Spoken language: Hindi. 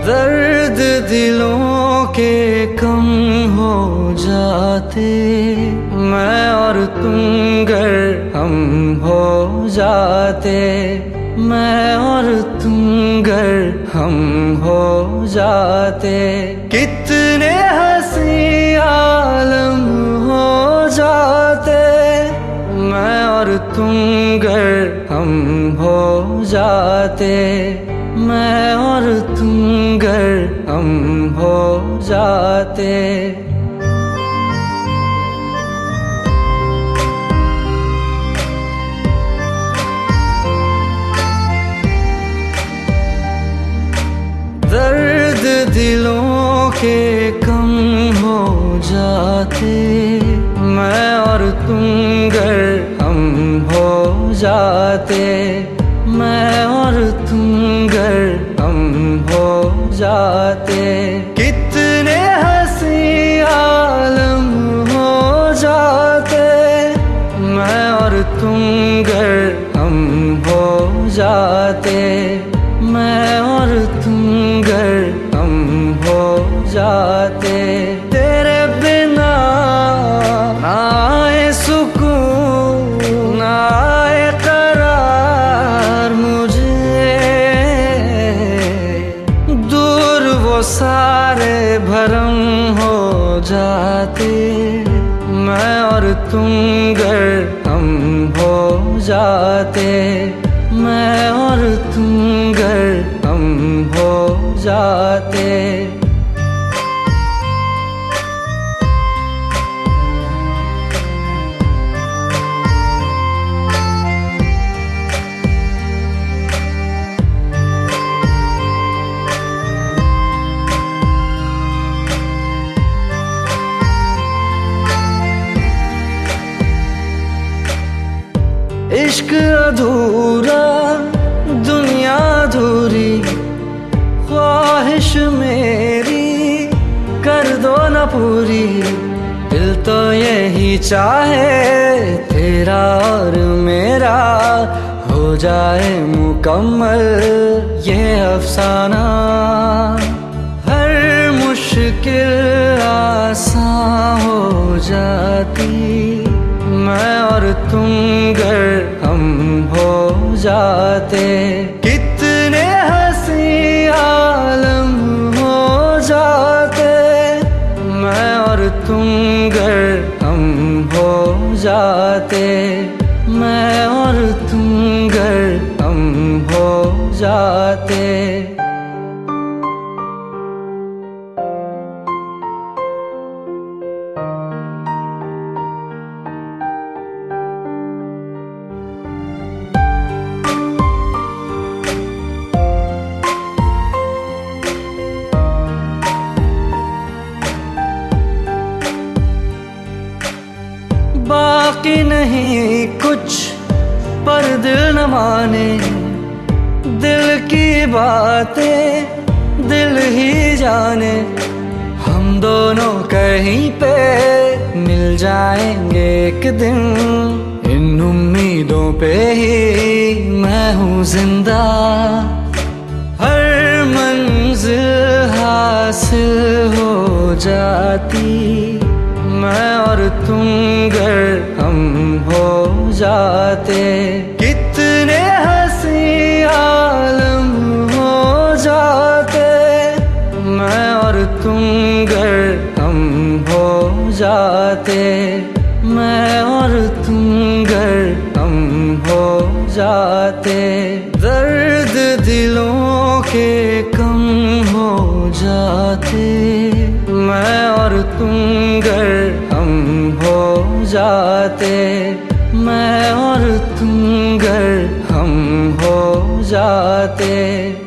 दर्द दिलों के कम हो जाते, मैं और तुम गर हम हो जाते, मैं और तुम गर हम हो जाते। कितने हंसी आलम हो जाते, मैं और तुम गर हम हो जाते, मैं और तुम गर हम हो जाते। दर्द दिलों के कम हो जाते, मैं और तुम गर हम हो जाते, मैं और तुम गर हम हो जाते। कितने हंसी आलम हो जाते, मैं और तुम गर हम हो जाते, मैं और तुम गर हम हो जाते। तेरे बिना ना आए सुकून, ना आए करार मुझे, दूर वो सारे भरम हो जाते, मैं और तुम गर हम हो जाते, मैं और तुम गर हम हो जाते। इश्क अधूरा दुनिया अधूरी, ख्वाहिश मेरी कर दो न पूरी। दिल तो यही चाहे तेरा और मेरा हो जाए मुकम्मल ये अफसाना। हर मुश्किल आसान हो जाती, मैं और तुम गर हम हो जाते। कितने हंसी आलम हो जाते, मैं और तुम गर हम हो जाते, मैं और तुम गर हम हो जाते। बाकी नहीं कुछ पर दिल न माने, दिल की बातें दिल ही जाने। हम दोनों कहीं पे मिल जाएंगे एक दिन, इन उम्मीदों पे ही मैं हूँ जिंदा। हर मंजिल हासिल हो जाती, मैं और तुम गर हम हो जाते। कितने हंसी आलम हो जाते, मैं और तुम गर हम हो जाते, मैं और तुम गर हम हो जाते। दर्द दिलों के कम हो जाते, मैं और तुम गर हम हो जाते, मैं और तुम गर हम हो जाते।